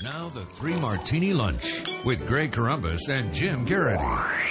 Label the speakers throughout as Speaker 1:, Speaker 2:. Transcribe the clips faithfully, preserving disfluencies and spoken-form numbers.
Speaker 1: Now the Three Martini Lunch with Greg Corombos and Jim Garrity.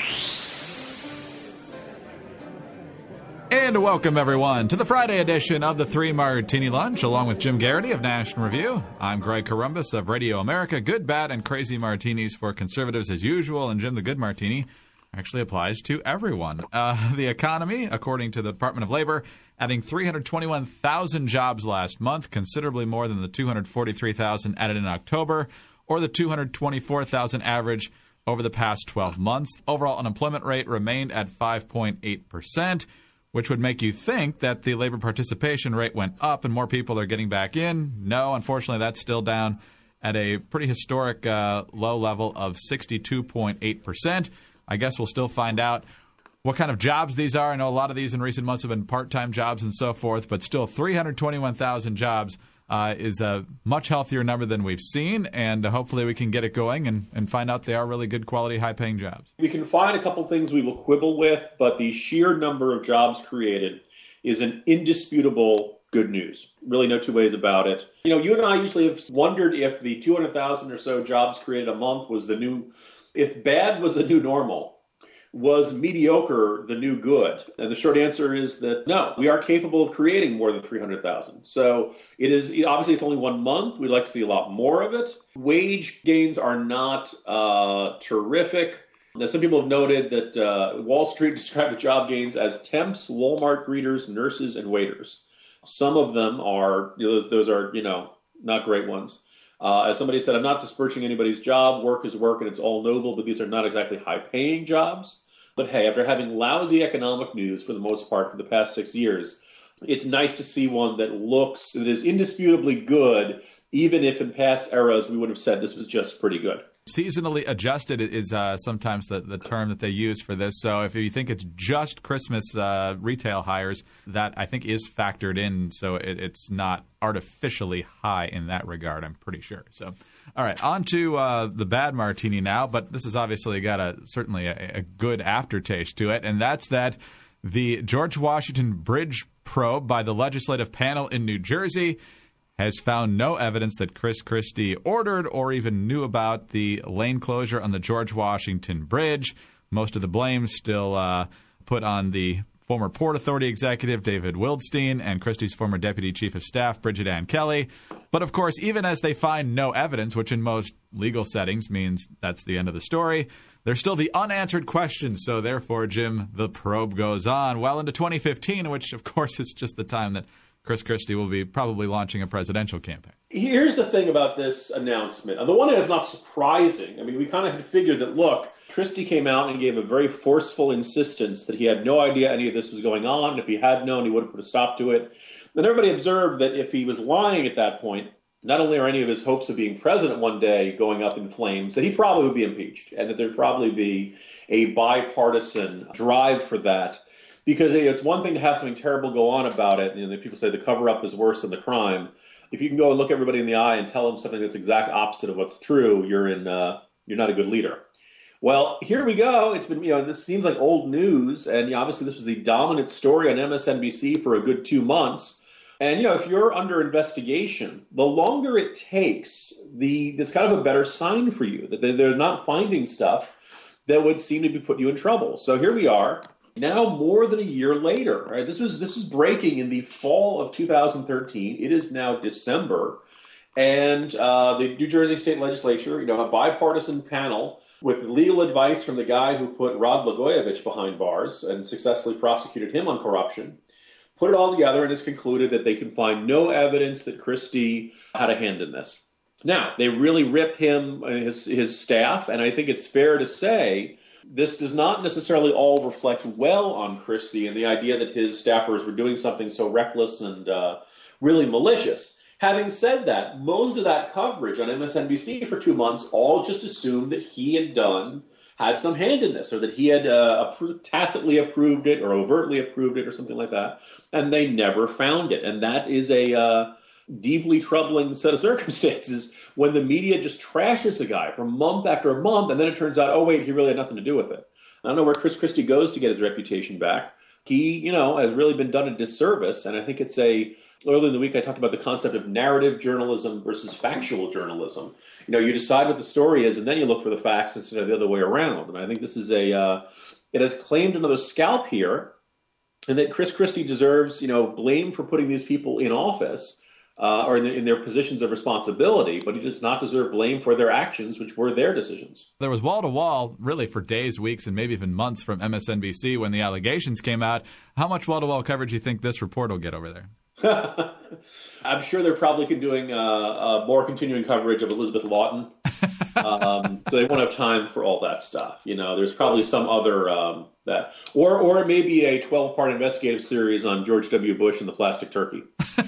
Speaker 2: And welcome, everyone, to the Friday edition of the Three Martini Lunch, along with Jim Garrity of National Review. I'm Greg Corombos of Radio America. Good, bad, and crazy martinis for conservatives as usual. And Jim, the good martini actually applies to everyone. Uh, the economy, according to the Department of Labor, adding three hundred twenty-one thousand jobs last month, considerably more than the two hundred forty-three thousand added in October, or the two hundred twenty-four thousand average over the past twelve months. Overall unemployment rate remained at five point eight percent, which would make you think that the labor participation rate went up and more people are getting back in. No, unfortunately, that's still down at a pretty historic uh, low level of sixty-two point eight percent. I guess we'll still find out what kind of jobs these are. I know a lot of these in recent months have been part-time jobs and so forth, but still three hundred twenty-one thousand jobs uh, is a much healthier number than we've seen, and uh, hopefully we can get it going and, and find out they are really good quality, high-paying jobs.
Speaker 3: We can find a couple things we will quibble with, but the sheer number of jobs created is an indisputable good news. Really no two ways about it. You know, you and I usually have wondered if the two hundred thousand or so jobs created a month was the new, if bad was the new normal. Was mediocre the new good? And the short answer is that no, we are capable of creating more than three hundred thousand. So it is, obviously it's only one month. We'd like to see a lot more of it. Wage gains are not uh, terrific. Now, some people have noted that uh, Wall Street described the job gains as temps, Walmart greeters, nurses, and waiters. Some of them are, you know, those, those are, you know, not great ones. Uh, as somebody said, I'm not disparaging anybody's job. Work is work, and it's all noble, but these are not exactly high-paying jobs. But hey, after having lousy economic news for the most part for the past six years, it's nice to see one that looks, that is indisputably good, even if in past eras we would have said this was just pretty good.
Speaker 2: Seasonally adjusted is uh, sometimes the, the term that they use for this. So if you think it's just Christmas uh, retail hires, that I think is factored in. So it, it's not artificially high in that regard, I'm pretty sure. So, all right, on to uh, the bad martini now. But this has obviously got a certainly a, a good aftertaste to it. And that's that the George Washington Bridge probe by the legislative panel in New Jersey has found no evidence that Chris Christie ordered or even knew about the lane closure on the George Washington Bridge. Most of the blame still uh, put on the former Port Authority executive David Wildstein and Christie's former deputy chief of staff, Bridget Ann Kelly. But, of course, even as they find no evidence, which in most legal settings means that's the end of the story, there's still the unanswered questions. So, therefore, Jim, the probe goes on well into twenty fifteen, which, of course, is just the time that Chris Christie will be probably launching a presidential campaign.
Speaker 3: Here's the thing about this announcement. On the one hand, it's not surprising. I mean, we kind of had figured that, look, Christie came out and gave a very forceful insistence that he had no idea any of this was going on. If he had known, he would have put a stop to it. Then everybody observed that if he was lying at that point, not only are any of his hopes of being president one day going up in flames, that he probably would be impeached and that there'd probably be a bipartisan drive for that. Because it's one thing to have something terrible go on about it, and people say the cover-up is worse than the crime. If you can go and look everybody in the eye and tell them something that's exact opposite of what's true, you're in, uh, you're not a good leader. Well, here we go. It's been, you know, this seems like old news, and you know, obviously this was the dominant story on M S N B C for a good two months. And you know, if you're under investigation, the longer it takes, the it's kind of a better sign for you that they're not finding stuff that would seem to be putting you in trouble. So here we are. Now, more than a year later, right? This was this was breaking in the fall of two thousand thirteen. It is now December, and uh, the New Jersey State Legislature, you know, a bipartisan panel with legal advice from the guy who put Rod Blagojevich behind bars and successfully prosecuted him on corruption, put it all together and has concluded that they can find no evidence that Christie had a hand in this. Now, they really rip him and his his staff, and I think it's fair to say this does not necessarily all reflect well on Christie and the idea that his staffers were doing something so reckless and uh, really malicious. Having said that, most of that coverage on M S N B C for two months all just assumed that he had done, had some hand in this, or that he had uh, appro- tacitly approved it or overtly approved it or something like that, and they never found it. And that is a uh, deeply troubling set of circumstances when the media just trashes a guy for month after month, and then it turns out, oh, wait, he really had nothing to do with it. I don't know where Chris Christie goes to get his reputation back. He, you know, has really been done a disservice, and I think it's a earlier in the week I talked about the concept of narrative journalism versus factual journalism. You know, you decide what the story is, and then you look for the facts instead of the other way around. And I think this is a uh, it has claimed another scalp here, and that Chris Christie deserves, you know, blame for putting these people in office. Uh, or in, the, in their positions of responsibility, but he does not deserve blame for their actions, which were their decisions.
Speaker 2: There was wall-to-wall, really, for days, weeks, and maybe even months from M S N B C when the allegations came out. How much wall-to-wall coverage do you think this report will get over there?
Speaker 3: I'm sure they're probably doing uh, uh, more continuing coverage of Elizabeth Lawton. um, so they won't have time for all that stuff. You know, there's probably some other um, that, or or maybe a twelve-part investigative series on George W. Bush and the plastic turkey.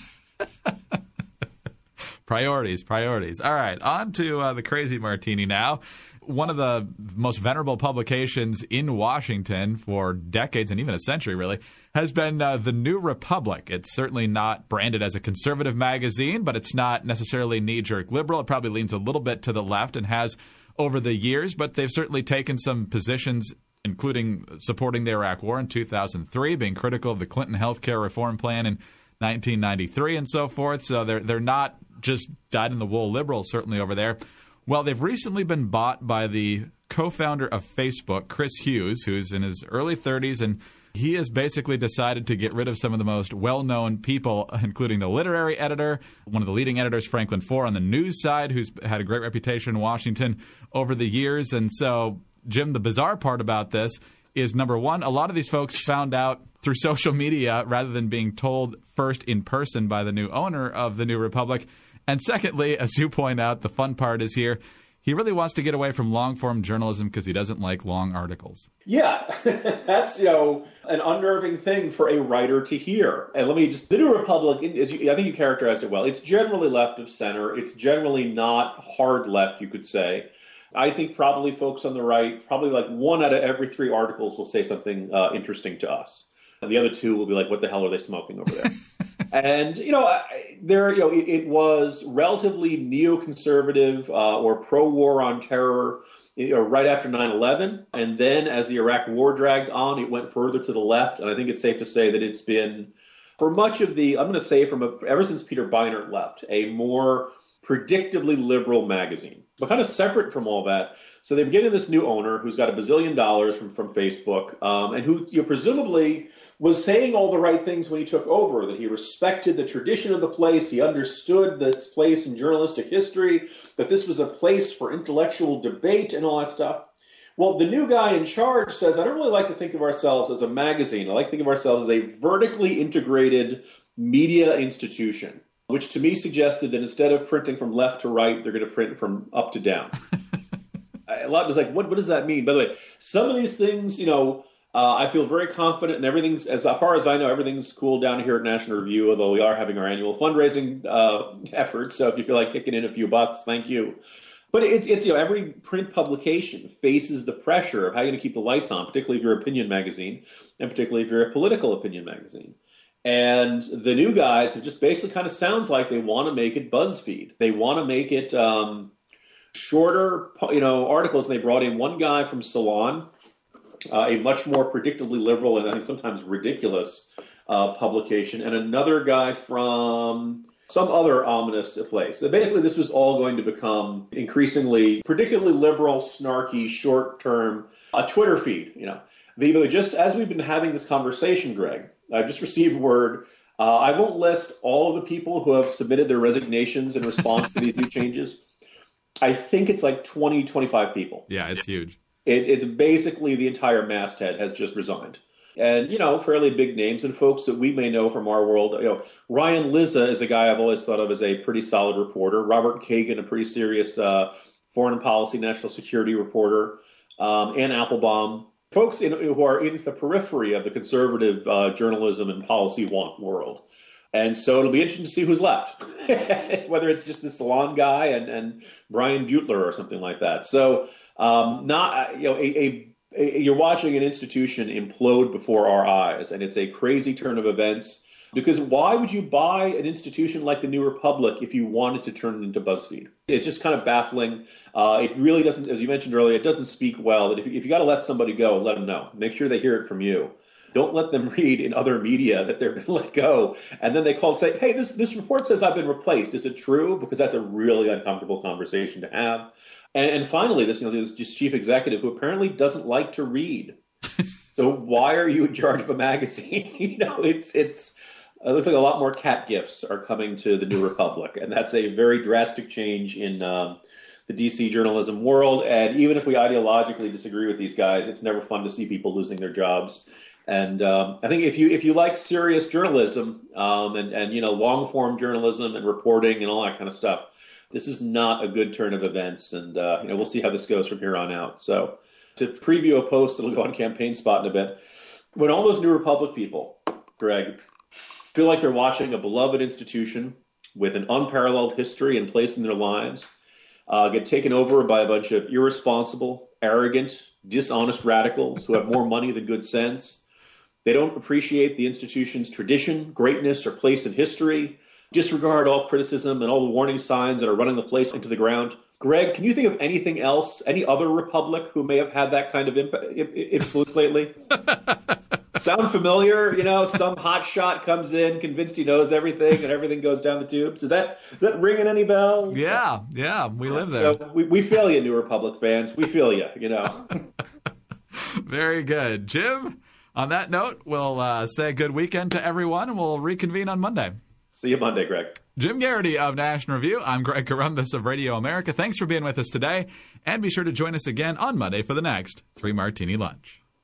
Speaker 2: Priorities, priorities. All right, on to uh, the Crazy Martini now. One of the most venerable publications in Washington for decades and even a century, really, has been uh, The New Republic. It's certainly not branded as a conservative magazine, but it's not necessarily knee-jerk liberal. It probably leans a little bit to the left and has over the years, but they've certainly taken some positions, including supporting the Iraq War in two thousand three, being critical of the Clinton health care reform plan in nineteen ninety-three and so forth. So they're they're not just dyed-in-the-wool liberals, certainly over there. Well, they've recently been bought by the co-founder of Facebook, Chris Hughes, who's in his early thirties, and he has basically decided to get rid of some of the most well-known people, including the literary editor, one of the leading editors, Franklin Foer, on the news side, who's had a great reputation in Washington over the years. And so, Jim, the bizarre part about this is, number one, a lot of these folks found out through social media rather than being told first in person by the new owner of The New Republic. And secondly, as you point out, the fun part is here, he really wants to get away from long-form journalism because he doesn't like long articles.
Speaker 3: Yeah, that's, you know, an unnerving thing for a writer to hear. And let me just, The New Republic, as you, I think you characterized it well, it's generally left of center. It's generally not hard left, you could say. I think probably folks on the right, probably like one out of every three articles will say something uh, interesting to us. And the other two will be like, what the hell are they smoking over there? And, you know, there, you know, it, it was relatively neoconservative uh, or pro-war on terror, you know, right after nine eleven. And then as the Iraq War dragged on, it went further to the left. And I think it's safe to say that it's been, for much of the, I'm going to say from a, ever since Peter Beinart left, a more predictably liberal magazine, but kind of separate from all that. So they've given this new owner who's got a bazillion dollars from, from Facebook um, and who, you know, presumably was saying all the right things when he took over, that he respected the tradition of the place, he understood its place in journalistic history, that this was a place for intellectual debate and all that stuff. Well, the new guy in charge says, I don't really like to think of ourselves as a magazine. I like to think of ourselves as a vertically integrated media institution, which to me suggested that instead of printing from left to right, they're going to print from up to down. A lot was like, what, what does that mean? By the way, some of these things, you know, Uh, I feel very confident, and everything's, as far as I know, everything's cool down here at National Review, although we are having our annual fundraising uh, efforts. So if you feel like kicking in a few bucks, thank you. But it, it's, you know, every print publication faces the pressure of how you're going to keep the lights on, particularly if you're an opinion magazine, and particularly if you're a political opinion magazine. And the new guys, it just basically kind of sounds like they want to make it BuzzFeed. They want to make it um, shorter, you know, articles. And they brought in one guy from Salon, Uh, a much more predictably liberal and I think sometimes ridiculous uh, publication, and another guy from some other ominous place. Basically, this was all going to become increasingly predictably liberal, snarky, short-term, a Twitter feed. You know, the, just as we've been having this conversation, Greg, I've just received word. Uh, I won't list all of the people who have submitted their resignations in response to these new changes. I think it's like twenty, twenty-five people.
Speaker 2: Yeah, it's huge.
Speaker 3: It, it's basically the entire masthead has just resigned. And, you know, fairly big names and folks that we may know from our world. You know, Ryan Lizza is a guy I've always thought of as a pretty solid reporter. Robert Kagan, a pretty serious uh, foreign policy, national security reporter. Um, Ann Applebaum. Folks in, who are in the periphery of the conservative uh, journalism and policy wonk world. And so it'll be interesting to see who's left, whether it's just the Salon guy and, and Brian Butler or something like that. So um, not, you know, a, a, a, you're watching an institution implode before our eyes, and it's a crazy turn of events. Because why would you buy an institution like the New Republic if you wanted to turn it into BuzzFeed? It's just kind of baffling. Uh, it really doesn't, as you mentioned earlier, it doesn't speak well. That if, if you got to let somebody go, let them know. Make sure they hear it from you. Don't let them read in other media that they've been let go. And then they call and say, hey, this, this report says I've been replaced. Is it true? Because that's a really uncomfortable conversation to have. And, and finally, this, you know, this just chief executive who apparently doesn't like to read. So why are you in charge of a magazine? you know, it's it's it looks like a lot more cat gifts are coming to the New Republic, and that's a very drastic change in um, the D C journalism world. And even if we ideologically disagree with these guys, it's never fun to see people losing their jobs. And um, I think if you if you like serious journalism um, and and you know long form journalism and reporting and all that kind of stuff, this is not a good turn of events. And uh, you know we'll see how this goes from here on out. So. To preview a post that'll go on Campaign Spot in a bit, when all those New Republic people, Greg, feel like they're watching a beloved institution with an unparalleled history and place in their lives uh, get taken over by a bunch of irresponsible, arrogant, dishonest radicals who have more money than good sense, they don't appreciate the institution's tradition, greatness, or place in history, disregard all criticism and all the warning signs that are running the place into the ground. Greg, can you think of anything else, any other republic who may have had that kind of imp- influence lately? Sound familiar? You know, some hotshot comes in, convinced he knows everything, and everything goes down the tubes. Is that is that ringing any bells?
Speaker 2: Yeah, yeah, we live there.
Speaker 3: So we, we feel you, New Republic fans. We feel you, you know.
Speaker 2: Very good. Jim, on that note, we'll uh, say good weekend to everyone, and we'll reconvene on Monday.
Speaker 3: See you Monday, Greg.
Speaker 2: Jim Garrity of National Review. I'm Greg Corombos of Radio America. Thanks for being with us today, and be sure to join us again on Monday for the next Three Martini Lunch.